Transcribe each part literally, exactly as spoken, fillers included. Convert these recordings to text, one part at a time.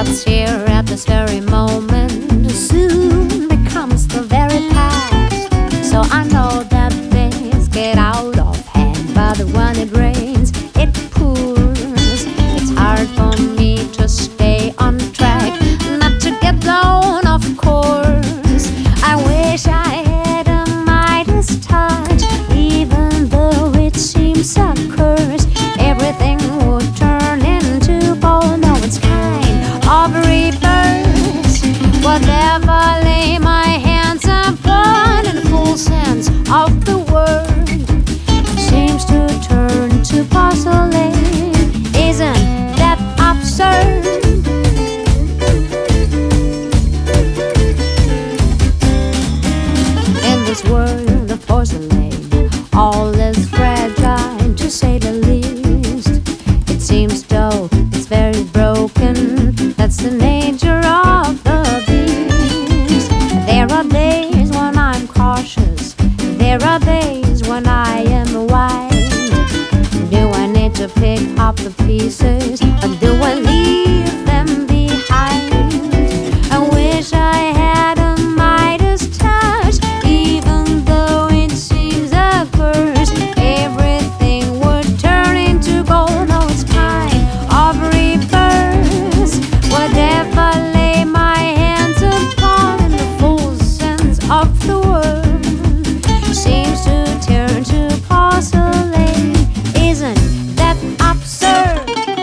What's here at this very moment soon becomes the very past. So I know that things get out of hand, but when it rains, it pours. It's hard for me to stay on track, not to get blown off course. I wish I had a Midas touch, even though it seems a curse. Everything would turn into gold. No, it's kind of rebirth. Whatever lay my hands upon, in the full sense of the word, seems to turn to porcelain. Isn't that absurd? In this world of porcelain, all is fragile, to say the least. It seems though it's very broken. That's the nature of the beast. There are days when I'm cautious, there are days when I am wise. Do I need to pick up the pieces, or do I leave them behind? I wish I had a Midas touch, even though it seems a curse. Everything would turn into gold. No, it's kind of rebirth. Whatever lay my hands upon, in the full sense of the word, seems to turn to porcelain. Isn't that absurd?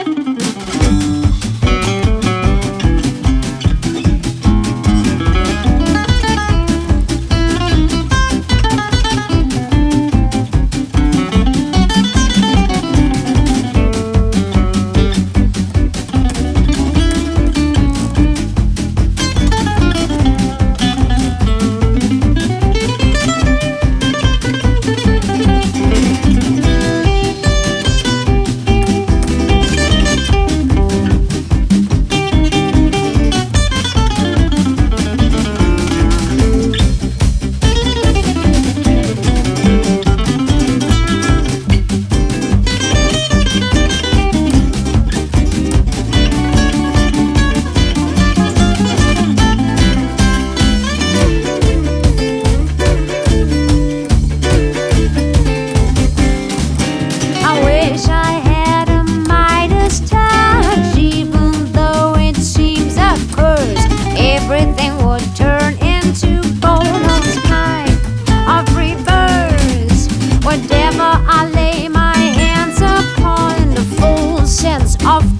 I wish I had a Midas touch, even though it seems a curse. Everything would turn into gold. No, it's kind of rebirth. Whatever I lay my hands upon, in the full sense of